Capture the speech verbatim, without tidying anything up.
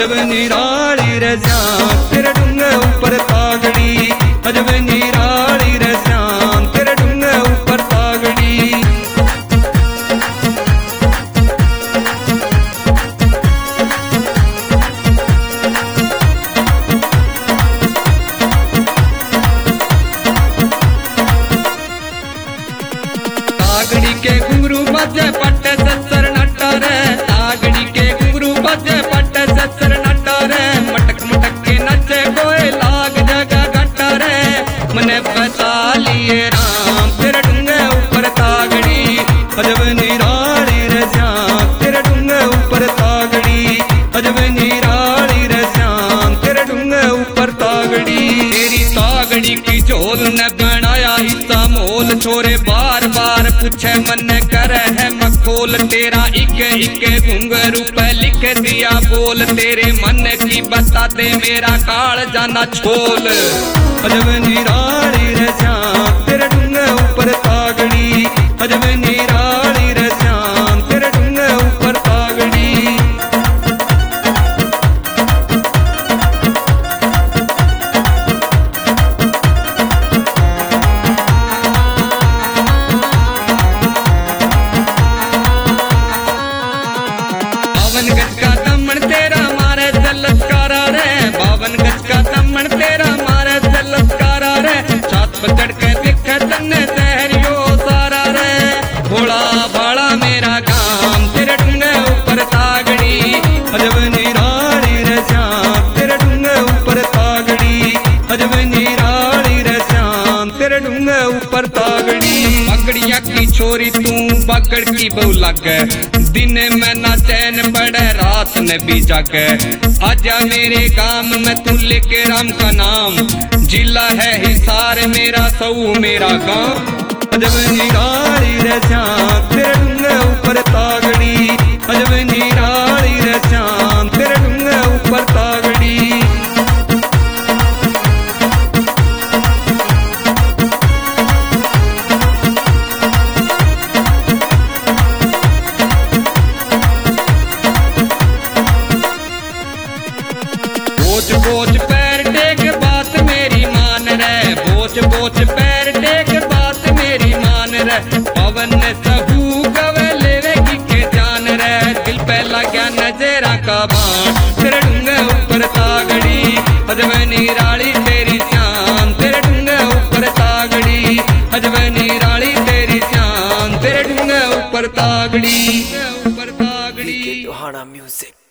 अजब निराली रे श्याम तेरे डूंगे ऊपर तागड़ी, अजब निराली रे श्याम तेरे डूंगे ऊपर तागड़ी। तागड़ी के घुंघरू बजे पट्टे सत्सर नट्टा रे, तागड़ी के घुंघरू बजे पट्टे सत्सर नट्टा रे, मटक मटक के नचे कोई लाग जगह घट्टा रे, मने बता लिए राम तेरे डूंगे ऊपर तागड़ी, अजब निराली रे श्याम तेरे डूंगे ऊपर तागड़ी, अजब निराली रे श्याम तेरे डूंगे ऊपर तागड़ी। तेरी तागड़ी की झोल ने बनाया हिस्सा मोल, छोरे बार बार पूछे मन करे है मखोल, तेरा एक एक घुंघरू पे लिख दिया बोल, तेरे मन की बता दे मेरा काल जाना छोल, अजब निराली रे श्याम तेरे डूंगे ऊपर तागड़ी, अजब निराली रे श्याम तेरे डूंगे ऊपर तागड़ी। बावन गज का दमन तेरा मारे जलस्कारा रे, बावन गज का दमन तेरा मारे जलस्कारा रे, छत पर चढ़ के दिखे तन्ने सहरियो सारा रे, भोला भाड़ा मेरा काम तेरे डूंगे ऊपर तागड़ी, अजब निराली रे श्याम तेरे डूंगे ऊपर तागड़ी, अजब निराली रे श्याम तेरे डूंगे ऊपर तागड़ी। पगड़िया की छोरी तू पकड़ की बहु लागे, दिन में ना चैन पड़े रात में भी जागे, आजा मेरे काम में तू लेके राम का नाम, जिला है हिसार मेरा सऊ मेरा गांव, अजब निराली रे श्याम तेरे डूंगे ऊपर तागड़ी, अजब निराली रे श्याम तेरे डूंगे ऊपर तागड़ी। बोझ बोझ पैर टेक बात मेरी मान रे, बोझ बोझ पैर टेक बात मेरी मान रे, पवन सहू गवे लेवेगी के जान रे, दिल पे लगा नजरा का बाण तेरे डूंगे ऊपर तागड़ी, अजब निराली तेरी श्याम तेरे डूंगे ऊपर तागड़ी, अजब निराली तेरी श्याम तेरे डूंगे ऊपर तागड़ी, ऊपर तागड़ी। टोहाना म्यूजिक।